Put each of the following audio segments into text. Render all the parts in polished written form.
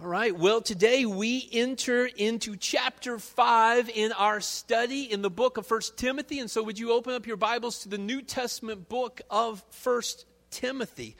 All right, well, today we enter into chapter 5 in our study in the book of 1 Timothy. And so would you open up your Bibles to the New Testament book of 1 Timothy.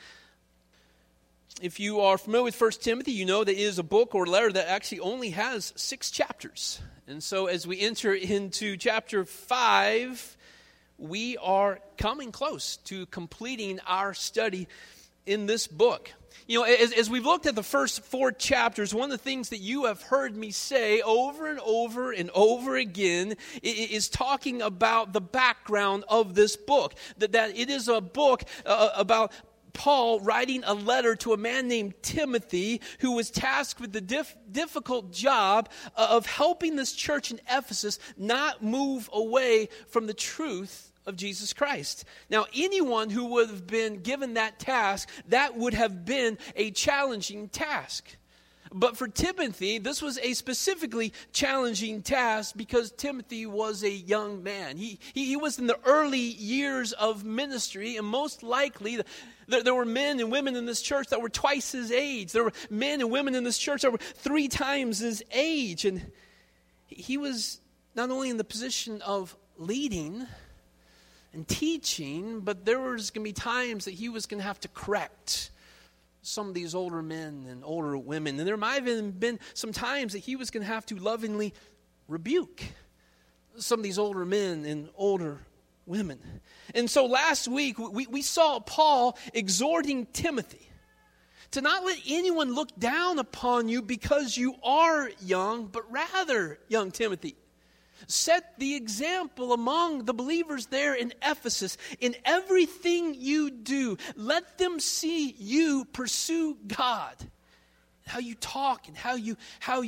If you are familiar with 1 Timothy, you know that it is a book or letter that actually only has 6 chapters. And so as we enter into chapter 5, we are coming close to completing our study in this book. You know, as we've looked at the first 4 chapters, one of the things that you have heard me say over and over and over again is talking about the background of this book. That it is a book about Paul writing a letter to a man named Timothy who was tasked with the difficult job of helping this church in Ephesus not move away from the truth of Jesus Christ. Now, anyone who would have been given that task, that would have been a challenging task. But for Timothy, this was a specifically challenging task because Timothy was a young man. He was in the early years of ministry, and most likely there were men and women in this church that were twice his age. There were men and women in this church that were 3 times his age. And he was not only in the position of leading and teaching, but there was going to be times that he was going to have to correct some of these older men and older women. And there might have even been some times that he was going to have to lovingly rebuke some of these older men and older women. And so last week, we saw Paul exhorting Timothy to not let anyone look down upon you because you are young, but rather, young Timothy, set the example among the believers there in Ephesus. In everything you do, let them see you pursue God. How you talk and how you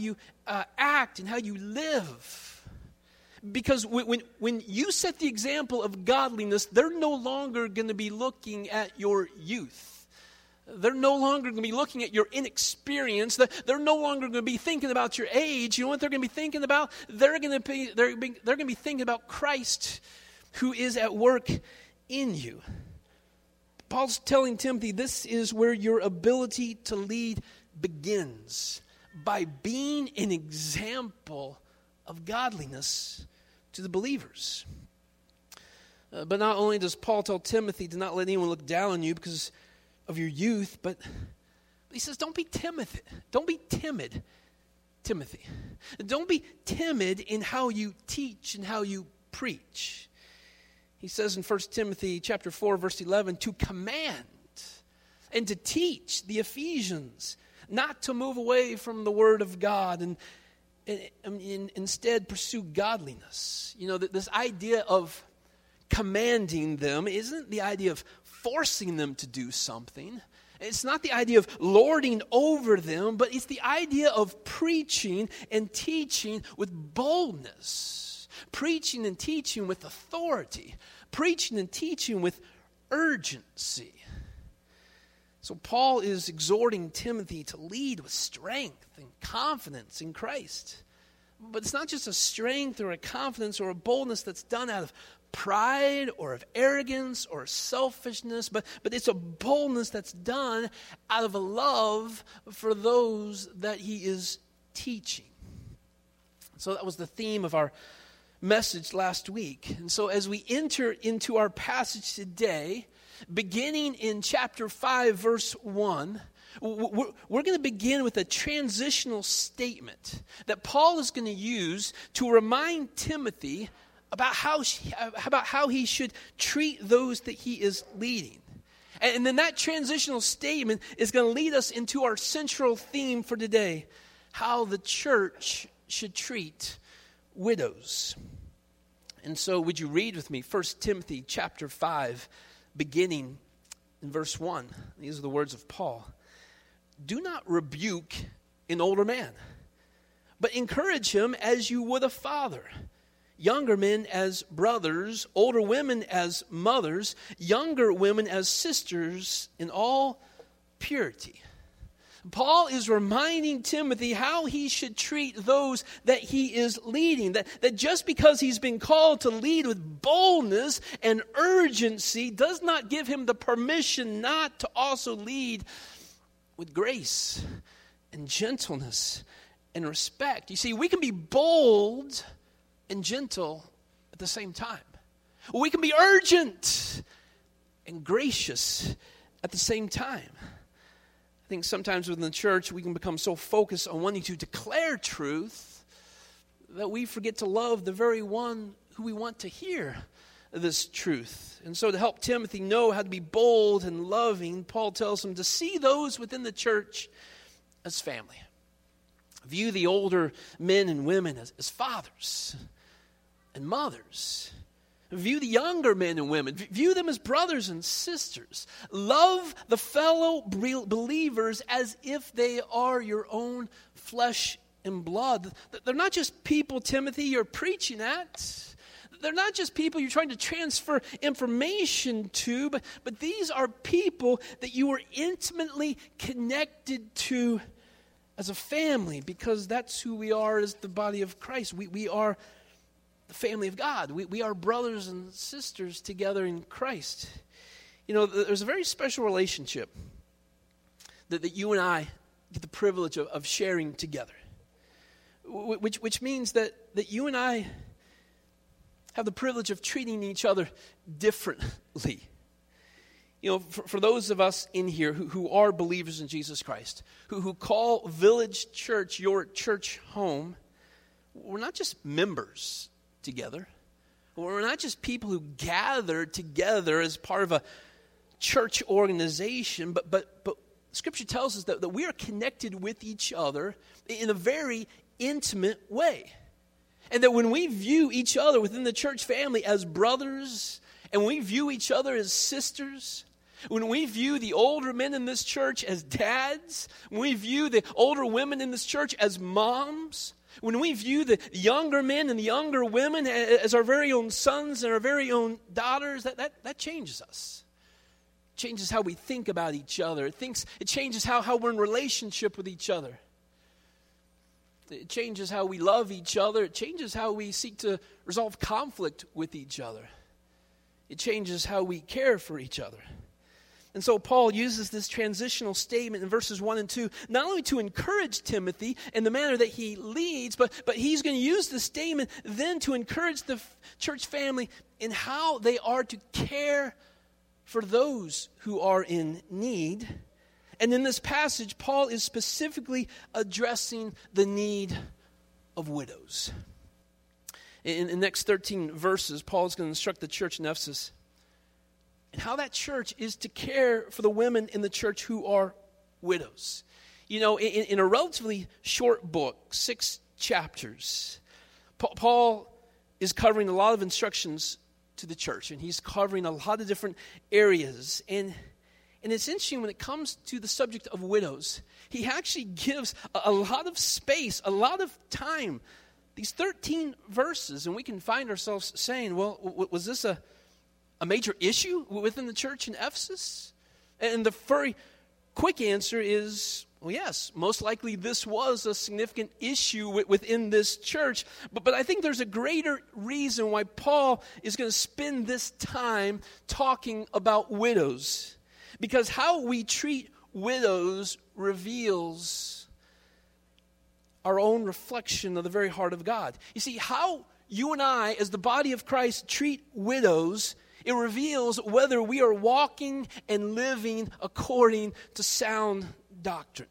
act and how you live. Because when you set the example of godliness, they're no longer going to be looking at your youth. They're no longer going to be looking at your inexperience. They're no longer going to be thinking about your age. You know what they're going to be thinking about? They're going to be thinking about Christ who is at work in you. Paul's telling Timothy this is where your ability to lead begins, by being an example of godliness to the believers. But not only does Paul tell Timothy to not let anyone look down on you because of your youth, but he says, don't be timid. Don't be timid, Timothy. Don't be timid in how you teach and how you preach. He says in 1 Timothy chapter 4, verse 11, to command and to teach the Ephesians not to move away from the word of God and instead pursue godliness. You know, this idea of commanding them isn't the idea of forcing them to do something. It's not the idea of lording over them, but it's the idea of preaching and teaching with boldness. Preaching and teaching with authority. Preaching and teaching with urgency. So Paul is exhorting Timothy to lead with strength and confidence in Christ. But it's not just a strength or a confidence or a boldness that's done out of pride or of arrogance or selfishness, but it's a boldness that's done out of a love for those that he is teaching. So that was the theme of our message last week. And so as we enter into our passage today, beginning in chapter 5, verse 1, we're going to begin with a transitional statement that Paul is going to use to remind Timothy about how he should treat those that he is leading. And then that transitional statement is going to lead us into our central theme for today, how the church should treat widows. And so would you read with me 1 Timothy chapter 5, beginning in verse 1. These are the words of Paul. Do not rebuke an older man, but encourage him as you would a father. Younger men as brothers, older women as mothers, younger women as sisters, in all purity. Paul is reminding Timothy how he should treat those that he is leading. That just because he's been called to lead with boldness and urgency does not give him the permission not to also lead with grace and gentleness and respect. You see, we can be bold and gentle at the same time. We can be urgent and gracious at the same time. I think sometimes within the church we can become so focused on wanting to declare truth that we forget to love the very one who we want to hear this truth. And so to help Timothy know how to be bold and loving, Paul tells him to see those within the church as family. View the older men and women as fathers and mothers. View the younger men and women. View them as brothers and sisters. Love the fellow believers as if they are your own flesh and blood. They're not just people, Timothy, you're preaching at. They're not just people you're trying to transfer information to, but these are people that you are intimately connected to as a family, because that's who we are as the body of Christ. We are the family of God. We are brothers and sisters together in Christ. You know, there's a very special relationship that you and I get the privilege of sharing together, which means that you and I have the privilege of treating each other differently. You know, for those of us in here who are believers in Jesus Christ, who call Village Church your church home, we're not just members together. We're not just people who gather together as part of a church organization, but Scripture tells us that we are connected with each other in a very intimate way. And that when we view each other within the church family as brothers, and we view each other as sisters, when we view the older men in this church as dads, when we view the older women in this church as moms, when we view the younger men and the younger women as our very own sons and our very own daughters, that changes us. It changes how we think about each other. It changes how we're in relationship with each other. It changes how we love each other. It changes how we seek to resolve conflict with each other. It changes how we care for each other. And so Paul uses this transitional statement in verses 1 and 2, not only to encourage Timothy in the manner that he leads, but he's going to use the statement then to encourage the church family in how they are to care for those who are in need. And in this passage, Paul is specifically addressing the need of widows. In the next 13 verses, Paul is going to instruct the church in Ephesus and how that church is to care for the women in the church who are widows. You know, in a relatively short book, 6 chapters, Paul is covering a lot of instructions to the church, and he's covering a lot of different areas. And it's interesting when it comes to the subject of widows, he actually gives a lot of space, a lot of time, these 13 verses, and we can find ourselves saying, well, was this a major issue within the church in Ephesus? And the very quick answer is, well, yes, most likely this was a significant issue within this church. But I think there's a greater reason why Paul is going to spend this time talking about widows. Because how we treat widows reveals our own reflection of the very heart of God. You see, how you and I, as the body of Christ, treat widows, it reveals whether we are walking and living according to sound doctrine.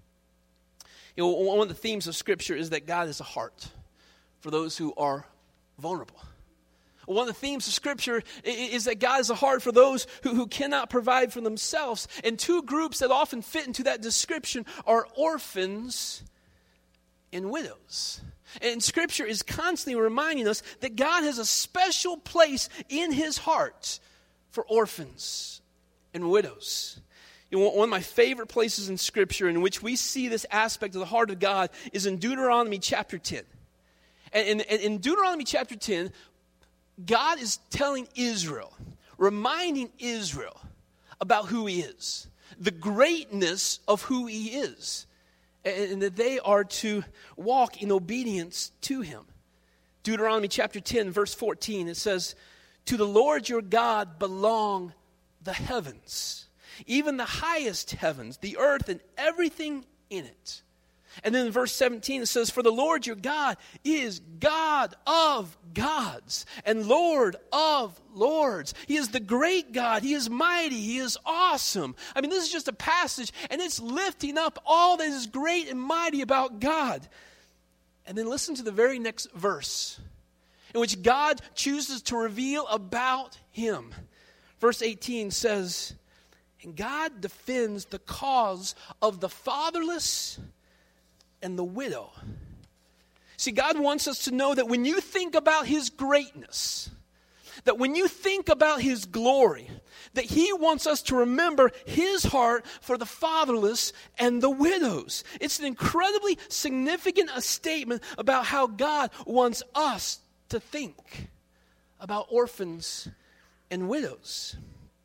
You know, one of the themes of Scripture is that God has a heart for those who are vulnerable. One of the themes of Scripture is that God has a heart for those who cannot provide for themselves. And two groups that often fit into that description are orphans and widows. And Scripture is constantly reminding us that God has a special place in His heart for orphans and widows. You know, one of my favorite places in Scripture in which we see this aspect of the heart of God is in Deuteronomy chapter 10. And in Deuteronomy chapter 10, God is telling Israel, reminding Israel about who He is, the greatness of who He is, and that they are to walk in obedience to Him. Deuteronomy chapter 10, verse 14, it says, "To the Lord your God belong the heavens, even the highest heavens, the earth and everything in it. And then in verse 17 it says, for the Lord your God is God of gods and Lord of lords. He is the great God. He is mighty. He is awesome. I mean, this is just a passage, and it's lifting up all that is great and mighty about God. And then listen to the very next verse, in which God chooses to reveal about him. Verse 18 says, and God defends the cause of the fatherless and the widow. See, God wants us to know that when you think about his greatness, that when you think about his glory, that he wants us to remember his heart for the fatherless and the widows. It's an incredibly significant statement about how God wants us to think about orphans and widows.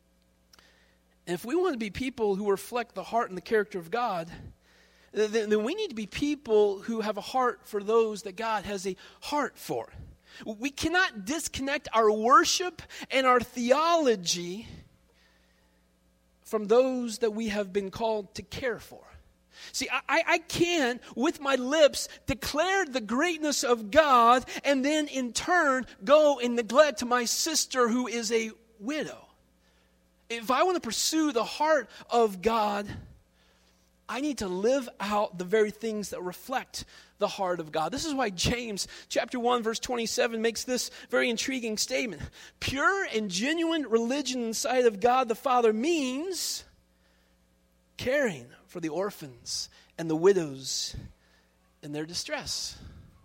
And if we want to be people who reflect the heart and the character of God, then we need to be people who have a heart for those that God has a heart for. We cannot disconnect our worship and our theology from those that we have been called to care for. See, I can't, with my lips, declare the greatness of God and then in turn go and neglect my sister who is a widow. If I want to pursue the heart of God, I need to live out the very things that reflect the heart of God. This is why James chapter 1 verse 27 makes this very intriguing statement. Pure and genuine religion in the sight of God the Father means caring for the orphans and the widows in their distress.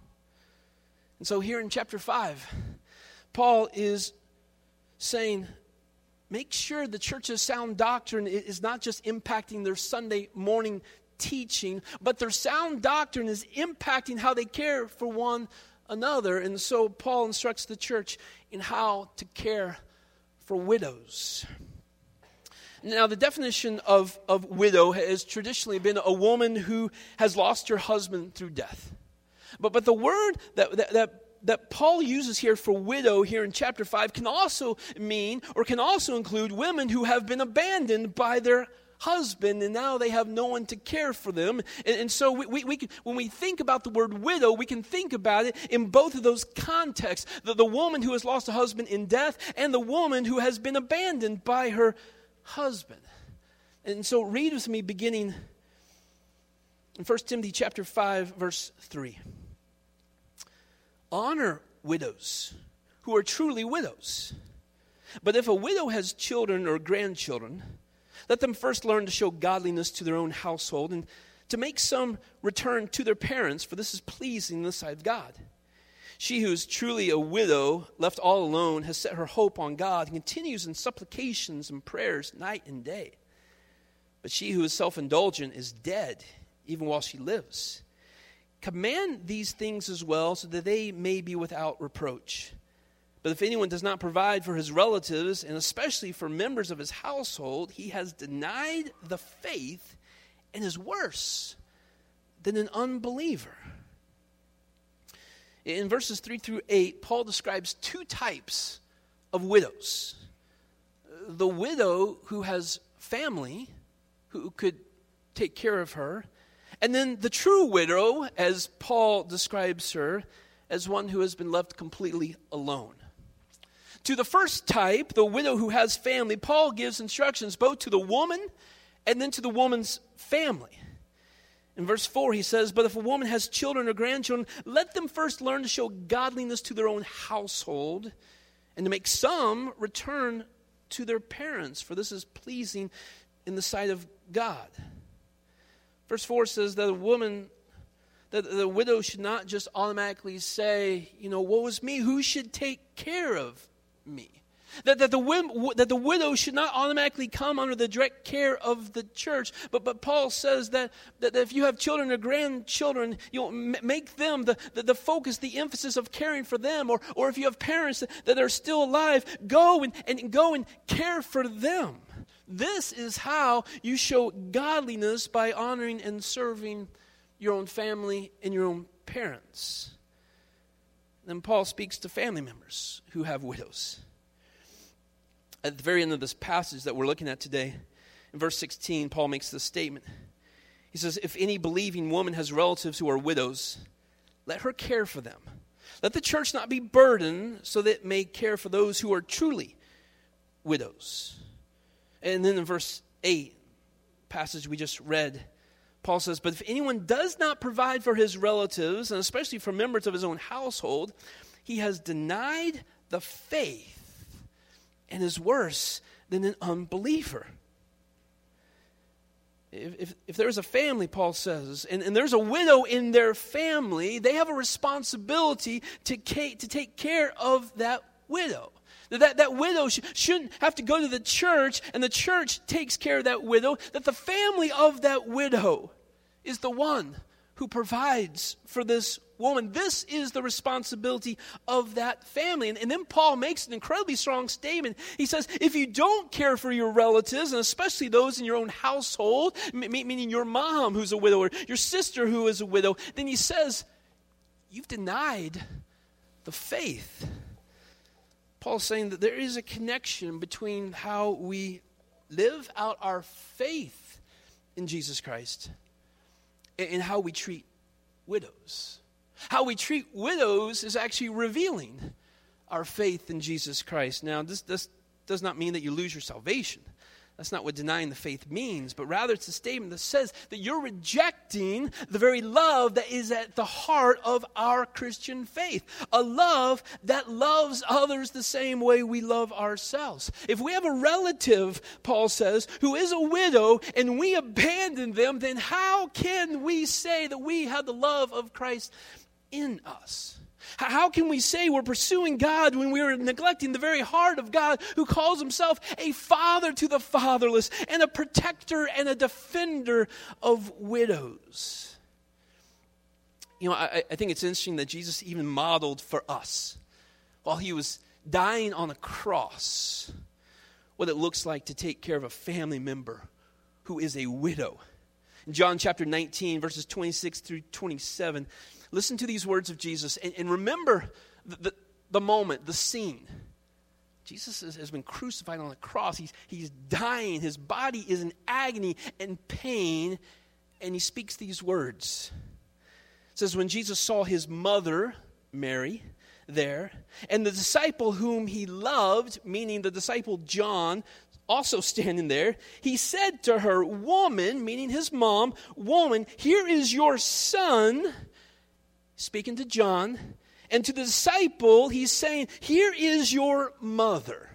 And so here in chapter 5, Paul is saying, make sure the church's sound doctrine is not just impacting their Sunday morning teaching, but their sound doctrine is impacting how they care for one another. And so Paul instructs the church in how to care for widows. Now, the definition of widow has traditionally been a woman who has lost her husband through death. But the word that Paul uses here for widow here in chapter 5 can also mean or can also include women who have been abandoned by their husband and now they have no one to care for them. And so we can, when we think about the word widow, we can think about it in both of those contexts. The woman who has lost a husband in death and the woman who has been abandoned by her husband. And so read with me beginning in 1 Timothy chapter 5 verse 3. Honor widows who are truly widows. But if a widow has children or grandchildren, let them first learn to show godliness to their own household and to make some return to their parents, for this is pleasing in the sight of God. She who is truly a widow, left all alone, has set her hope on God and continues in supplications and prayers night and day. But she who is self-indulgent is dead, even while she lives. Command these things as well, so that they may be without reproach. But if anyone does not provide for his relatives, and especially for members of his household, he has denied the faith and is worse than an unbeliever. In verses 3 through 8, Paul describes two types of widows. The widow who has family, who could take care of her, and then the true widow, as Paul describes her, as one who has been left completely alone. To the first type, the widow who has family, Paul gives instructions both to the woman and then to the woman's family. In verse 4 he says, but if a woman has children or grandchildren, let them first learn to show godliness to their own household and to make some return to their parents, for this is pleasing in the sight of God. Verse 4 says that the widow should not just automatically say, woe is me, who should take care of me? That the widow should not automatically come under the direct care of the church. But Paul says that if you have children or grandchildren, make them the focus, the emphasis of caring for them. Or if you have parents that are still alive, go and care for them. This is how you show godliness, by honoring and serving your own family and your own parents. Then Paul speaks to family members who have widows. At the very end of this passage that we're looking at today, in verse 16, Paul makes this statement. He says, if any believing woman has relatives who are widows, let her care for them. Let the church not be burdened, so that it may care for those who are truly widows. And then in verse 8, passage we just read, Paul says, but if anyone does not provide for his relatives, and especially for members of his own household, he has denied the faith and is worse than an unbeliever. If there's a family, Paul says, and there's a widow in their family, they have a responsibility to take care of that widow. That widow shouldn't have to go to the church, and the church takes care of that widow. That the family of that widow is the one who provides for this woman. This is the responsibility of that family. And then Paul makes an incredibly strong statement. He says, if you don't care for your relatives, and especially those in your own household, meaning your mom who's a widow or your sister who is a widow, then he says, you've denied the faith. Paul's saying that there is a connection between how we live out our faith in Jesus Christ and how we treat widows. How we treat widows is actually revealing our faith in Jesus Christ. Now, this does not mean that you lose your salvation. That's not what denying the faith means, but rather it's a statement that says that you're rejecting the very love that is at the heart of our Christian faith. A love that loves others the same way we love ourselves. If we have a relative, Paul says, who is a widow and we abandon them, then how can we say that we have the love of Christ in us? How can we say we're pursuing God when we're neglecting the very heart of God, who calls himself a father to the fatherless and a protector and a defender of widows? You know, I think it's interesting that Jesus even modeled for us, while he was dying on a cross, what it looks like to take care of a family member who is a widow. In John chapter 19, verses 26 through 27, listen to these words of Jesus and remember the moment, the scene. Jesus has been crucified on the cross. He's dying. His body is in agony and pain, and he speaks these words. It says, when Jesus saw his mother, Mary, there, and the disciple whom he loved, meaning the disciple John, also standing there, he said to her, woman, meaning his mom, woman, here is your son, speaking to John, and to the disciple, he's saying, here is your mother.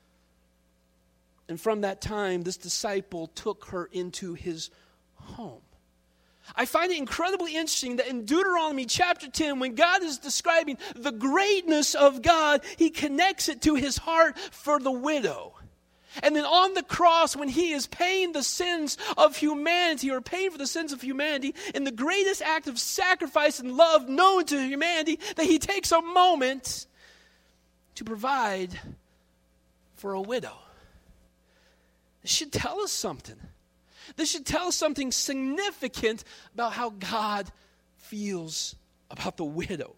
And from that time, this disciple took her into his home. I find it incredibly interesting that in Deuteronomy chapter 10, when God is describing the greatness of God, he connects it to his heart for the widow. And then on the cross, when he is paying the sins of humanity, or paying for the sins of humanity, in the greatest act of sacrifice and love known to humanity, that he takes a moment to provide for a widow. This should tell us something. This should tell us something significant about how God feels about the widow.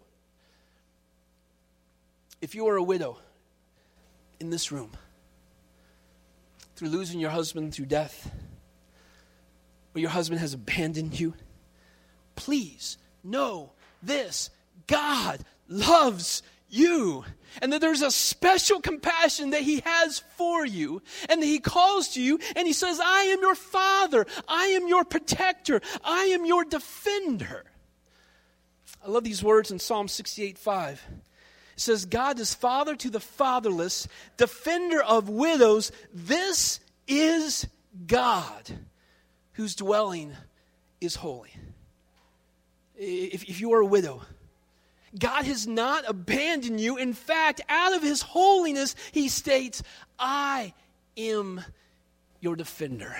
If you are a widow in this room, through losing your husband through death, or your husband has abandoned you, please know this: God loves you, and that there's a special compassion that he has for you, and that he calls to you and he says, I am your father, I am your protector, I am your defender. I love these words in Psalm 68:5. It says, God is father to the fatherless, defender of widows. This is God, whose dwelling is holy. If you are a widow, God has not abandoned you. In fact, out of his holiness, he states, I am your defender.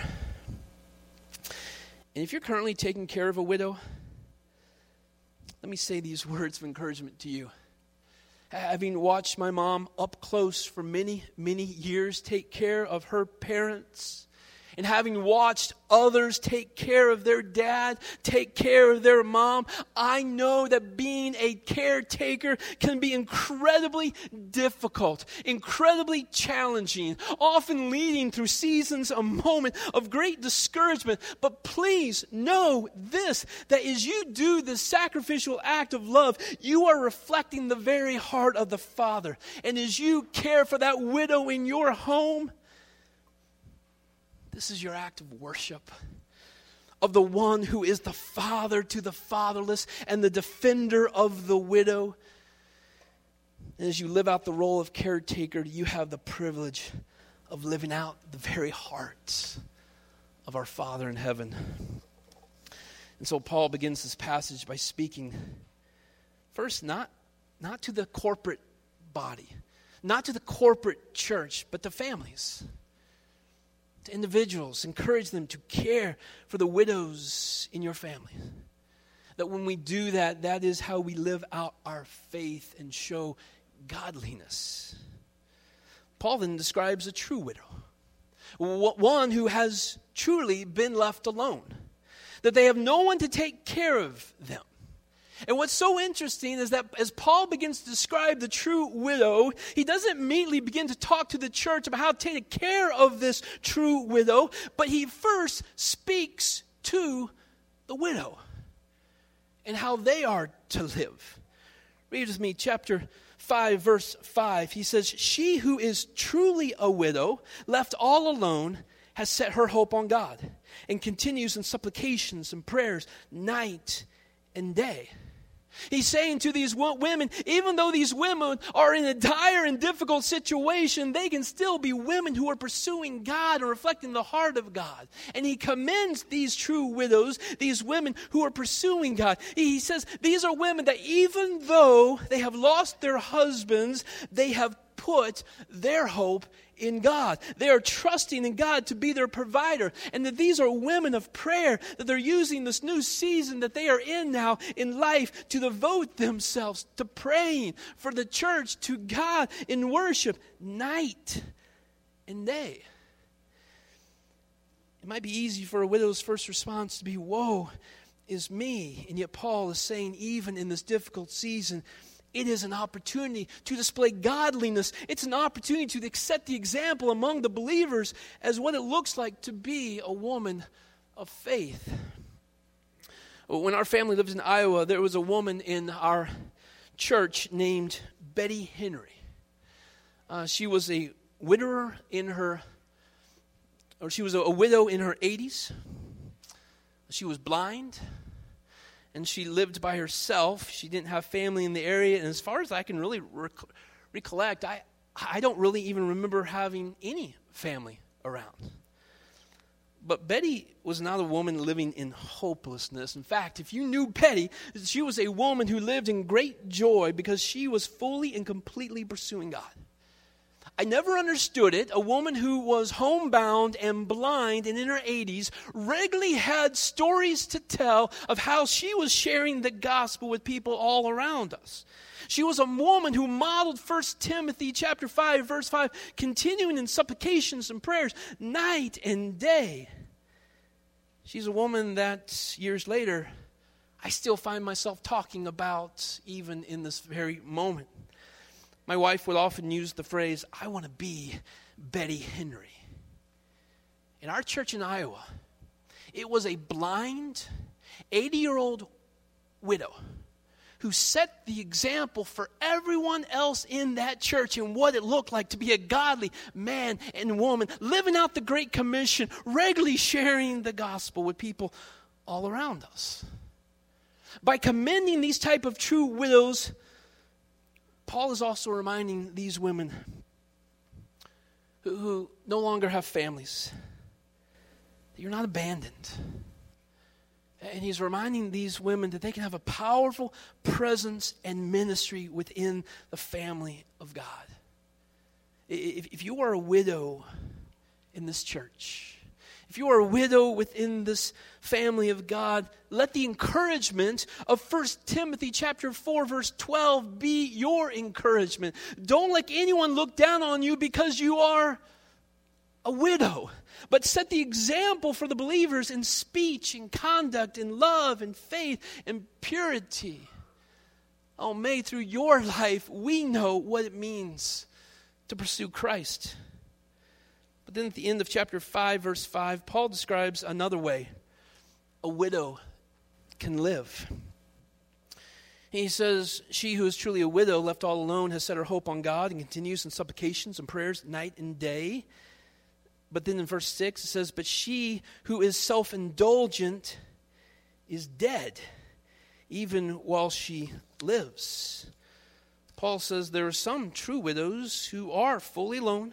And if you're currently taking care of a widow, let me say these words of encouragement to you. Having watched my mom up close for many, many years take care of her parents, and having watched others take care of their dad, take care of their mom, I know that being a caretaker can be incredibly difficult, incredibly challenging, often leading through seasons, a moment of great discouragement. But please know this, that as you do this sacrificial act of love, you are reflecting the very heart of the Father. And as you care for that widow in your home, this is your act of worship of the one who is the father to the fatherless and the defender of the widow. And as you live out the role of caretaker, you have the privilege of living out the very heart of our Father in heaven. And so Paul begins this passage by speaking first not to the corporate body, not to the corporate church, but to families, to individuals. Encourage them to care for the widows in your family. That when we do that, that is how we live out our faith and show godliness. Paul then describes a true widow, one who has truly been left alone, that they have no one to take care of them. And what's so interesting is that as Paul begins to describe the true widow, he doesn't immediately begin to talk to the church about how to take care of this true widow, but he first speaks to the widow and how they are to live. Read with me chapter 5, verse 5. He says, "She who is truly a widow, left all alone, has set her hope on God and continues in supplications and prayers night and day." He's saying to these women, even though these women are in a dire and difficult situation, they can still be women who are pursuing God and reflecting the heart of God. And he commends these true widows, these women who are pursuing God. He says these are women that even though they have lost their husbands, they have put their hope in God. They are trusting in God to be their provider. And that these are women of prayer, that they're using this new season that they are in now in life to devote themselves to praying for the church, to God in worship, night and day. It might be easy for a widow's first response to be, "Woe is me." And yet Paul is saying, even in this difficult season, it is an opportunity to display godliness. It's an opportunity to set the example among the believers as what it looks like to be a woman of faith. When our family lived in Iowa, there was a woman in our church named Betty Henry. She was a widower she was a widow in her 80s. She was blind. And she lived by herself. She didn't have family in the area. And as far as I can really recollect, I don't really even remember having any family around. But Betty was not a woman living in hopelessness. In fact, if you knew Betty, she was a woman who lived in great joy because she was fully and completely pursuing God. I never understood it. A woman who was homebound and blind and in her 80s regularly had stories to tell of how she was sharing the gospel with people all around us. She was a woman who modeled 1 Timothy chapter 5, verse 5, continuing in supplications and prayers night and day. She's a woman that years later I still find myself talking about even in this very moment. My wife would often use the phrase, "I want to be Betty Henry." In our church in Iowa, it was a blind 80-year-old widow who set the example for everyone else in that church and what it looked like to be a godly man and woman, living out the Great Commission, regularly sharing the gospel with people all around us. By commending these type of true widows, Paul is also reminding these women who no longer have families that you're not abandoned. And he's reminding these women that they can have a powerful presence and ministry within the family of God. If you are a widow in this church, if you are a widow within this family of God, let the encouragement of 1 Timothy chapter 4, verse 12 be your encouragement. Don't let anyone look down on you because you are a widow, but set the example for the believers in speech and conduct, in love and faith and purity. Oh, may through your life we know what it means to pursue Christ. But then at the end of chapter 5, verse 5, Paul describes another way a widow can live. He says, she who is truly a widow, left all alone, has set her hope on God and continues in supplications and prayers night and day. But then in verse 6 it says, but she who is self-indulgent is dead, even while she lives. Paul says there are some true widows who are fully alone,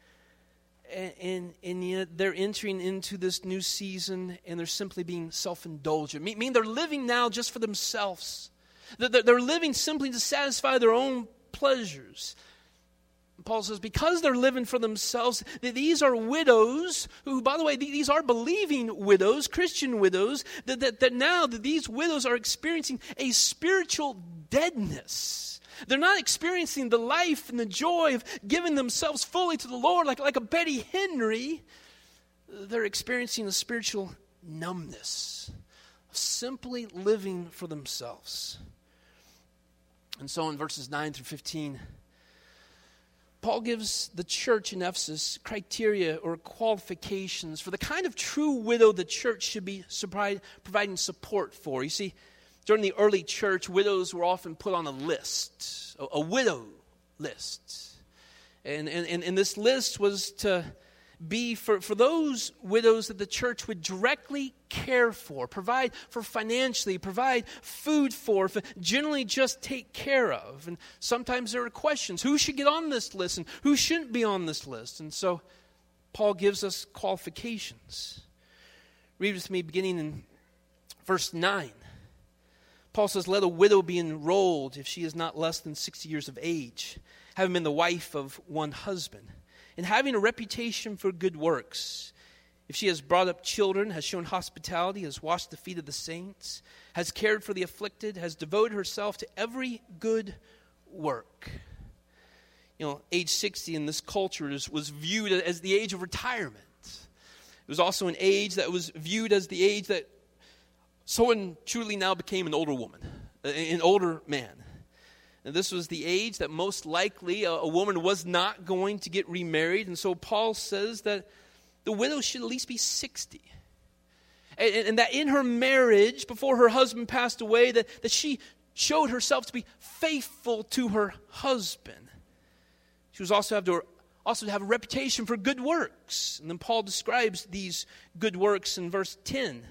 and yet they're entering into this new season and they're simply being self-indulgent. I mean, they're living now just for themselves. They're living simply to satisfy their own pleasures. Paul says because they're living for themselves, these are widows who, by the way, these are believing widows, Christian widows, that now that these widows are experiencing a spiritual deadness. They're not experiencing the life and the joy of giving themselves fully to the Lord like a Betty Henry. They're experiencing a spiritual numbness of simply living for themselves. And so in verses 9 through 15, Paul gives the church in Ephesus criteria or qualifications for the kind of true widow the church should be providing support for. You see, during the early church, widows were often put on a list, a widow list. And this list was to be for those widows that the church would directly care for, provide for financially, provide food for generally just take care of. And sometimes there are questions, who should get on this list and who shouldn't be on this list? And so Paul gives us qualifications. Read with me beginning in verse 9. Paul says, let a widow be enrolled if she is not less than 60 years of age, having been the wife of one husband, and having a reputation for good works. If she has brought up children, has shown hospitality, has washed the feet of the saints, has cared for the afflicted, has devoted herself to every good work. You know, age 60 in this culture was viewed as the age of retirement. It was also an age that was viewed as the age that someone truly now became an older woman, an older man. And this was the age that most likely a woman was not going to get remarried. And so Paul says that the widow should at least be 60. And that in her marriage, before her husband passed away, that she showed herself to be faithful to her husband. She was also to have a reputation for good works. And then Paul describes these good works in verse 10.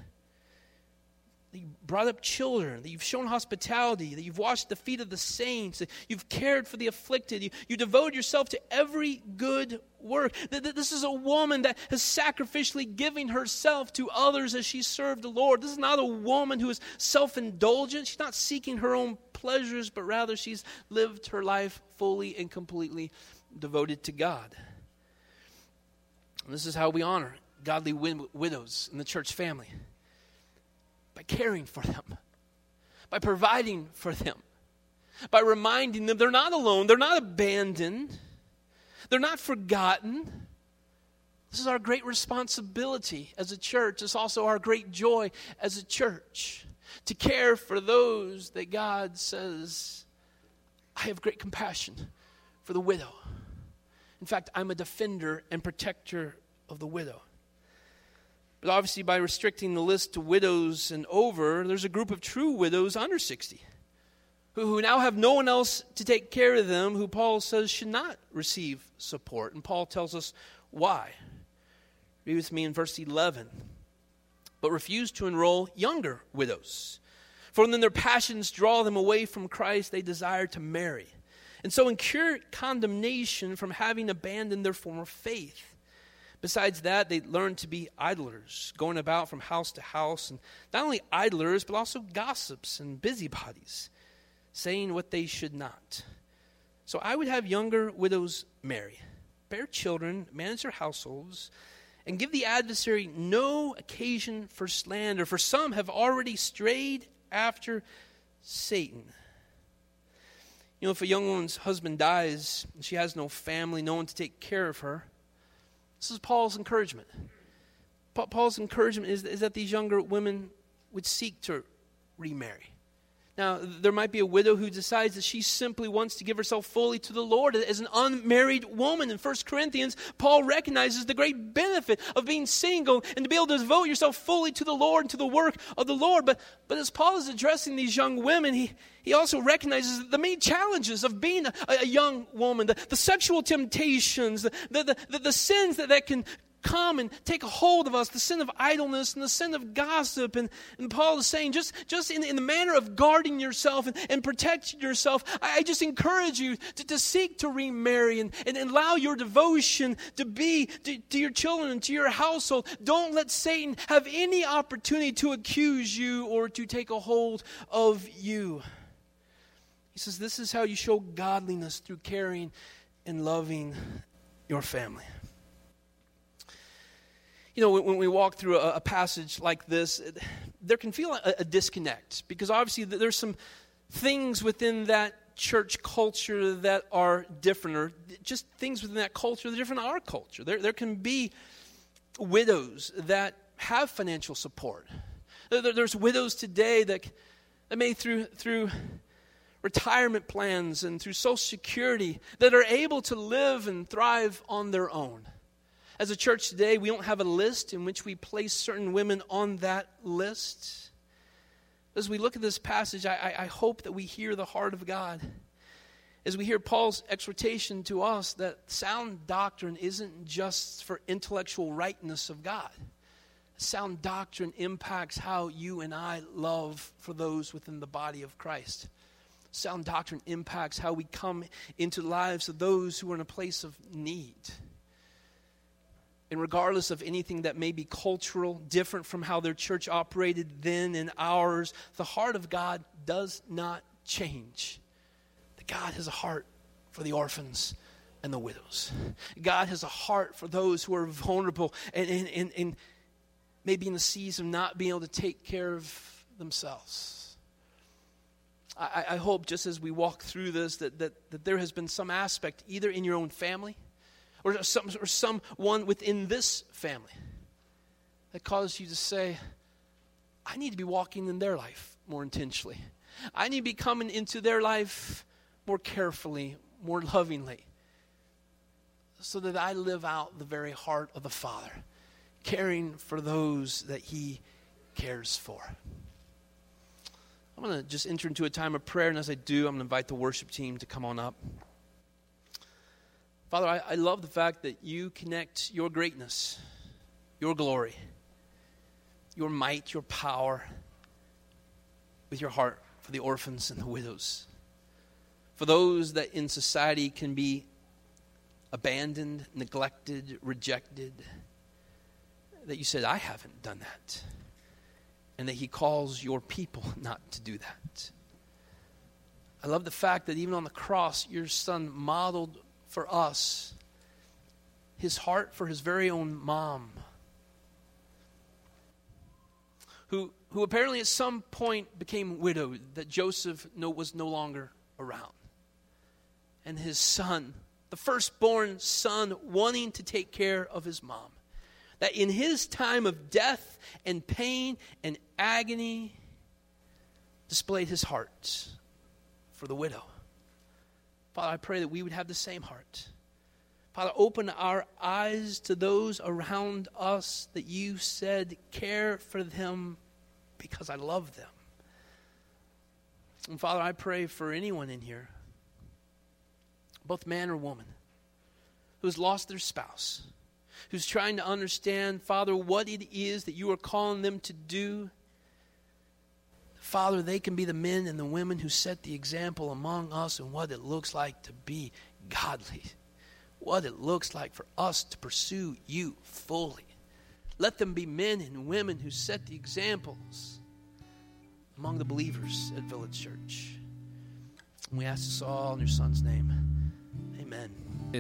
That you brought up children, that you've shown hospitality, that you've washed the feet of the saints, that you've cared for the afflicted, you devoted yourself to every good work. This is a woman that has sacrificially given herself to others as she served the Lord. This is not a woman who is self-indulgent. She's not seeking her own pleasures, but rather she's lived her life fully and completely devoted to God. And this is how we honor godly widows in the church family. By caring for them, by providing for them, by reminding them they're not alone, they're not abandoned, they're not forgotten. This is our great responsibility as a church. It's also our great joy as a church to care for those that God says, I have great compassion for the widow. In fact, I'm a defender and protector of the widow. But obviously by restricting the list to widows and over, there's a group of true widows under 60 who now have no one else to take care of them, who Paul says should not receive support. And Paul tells us why. Read with me in verse 11. But refuse to enroll younger widows, for when their passions draw them away from Christ, they desire to marry, and so incur condemnation from having abandoned their former faith. Besides that, they learn to be idlers, going about from house to house, and not only idlers, but also gossips and busybodies, saying what they should not. So I would have younger widows marry, bear children, manage their households, and give the adversary no occasion for slander, for some have already strayed after Satan. You know, if a young woman's husband dies and she has no family, no one to take care of her, This is Paul's encouragement. Paul's encouragement is that these younger women would seek to remarry. Now, there might be a widow who decides that she simply wants to give herself fully to the Lord as an unmarried woman. In 1 Corinthians, Paul recognizes the great benefit of being single and to be able to devote yourself fully to the Lord and to the work of the Lord. But as Paul is addressing these young women, he also recognizes the many challenges of being a young woman, the sexual temptations, the sins that can come and take a hold of us, the sin of idleness and the sin of gossip. And Paul is saying, just in the manner of guarding yourself and protecting yourself, I just encourage you to seek to remarry and allow your devotion to be to your children and to your household. Don't let Satan have any opportunity to accuse you or to take a hold of you. He says this is how you show godliness, through caring and loving your family. You know, when we walk through a passage like this, there can feel a disconnect, because obviously there's some things within that church culture that are different, or just things within that culture that are different than our culture. There can be widows that have financial support. There's widows today that may through retirement plans and through Social Security that are able to live and thrive on their own. As a church today, we don't have a list in which we place certain women on that list. As we look at this passage, I hope that we hear the heart of God. As we hear Paul's exhortation to us that sound doctrine isn't just for intellectual rightness of God. Sound doctrine impacts how you and I love for those within the body of Christ. Sound doctrine impacts how we come into the lives of those who are in a place of need. And regardless of anything that may be cultural, different from how their church operated then and ours, the heart of God does not change. That God has a heart for the orphans and the widows. God has a heart for those who are vulnerable and maybe in the season of not being able to take care of themselves. I hope, just as we walk through this, that there has been some aspect, either in your own family, or someone within this family, that caused you to say, I need to be walking in their life more intentionally. I need to be coming into their life more carefully, more lovingly, so that I live out the very heart of the Father, caring for those that He cares for. I'm going to just enter into a time of prayer, and as I do, I'm going to invite the worship team to come on up. Father, I love the fact that you connect your greatness, your glory, your might, your power with your heart for the orphans and the widows. For those that in society can be abandoned, neglected, rejected. That you said, I haven't done that. And that He calls your people not to do that. I love the fact that even on the cross, your Son modeled for us His heart for His very own mom, who apparently at some point became widowed, that Joseph was no longer around. And his son, the firstborn son, wanting to take care of his mom. That in his time of death and pain and agony, displayed his heart for the widow. Father, I pray that we would have the same heart. Father, open our eyes to those around us that you said, care for them because I love them. And Father, I pray for anyone in here, both man or woman, who's lost their spouse, who's trying to understand, Father, what it is that you are calling them to do. Father, they can be the men and the women who set the example among us and what it looks like to be godly. What it looks like for us to pursue you fully. Let them be men and women who set the examples among the believers at Village Church. And we ask this all in your Son's name. Amen.